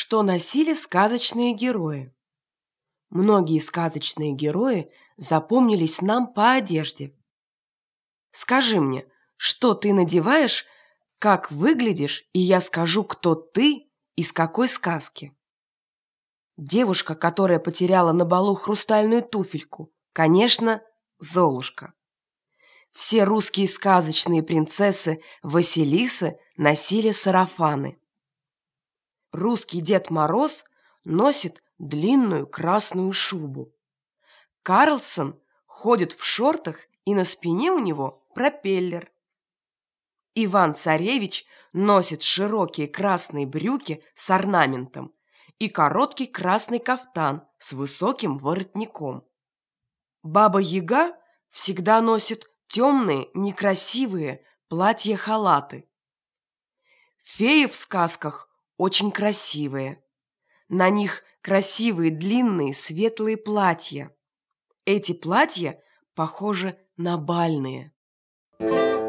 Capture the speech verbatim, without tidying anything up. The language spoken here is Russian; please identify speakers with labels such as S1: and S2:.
S1: Что носили сказочные герои? Многие сказочные герои запомнились нам по одежде. Скажи мне, что ты надеваешь, как выглядишь, и я скажу, кто ты и с какой сказки. Девушка, которая потеряла на балу хрустальную туфельку, конечно, Золушка. Все русские сказочные принцессы Василисы носили сарафаны. Русский Дед Мороз носит длинную красную шубу. Карлсон ходит в шортах, и на спине у него пропеллер. Иван-Царевич носит широкие красные брюки с орнаментом и короткий красный кафтан с высоким воротником. Баба-Яга всегда носит темные, некрасивые платья-халаты. Феи в сказках очень красивые. На них красивые длинные светлые платья. Эти платья похожи на бальные.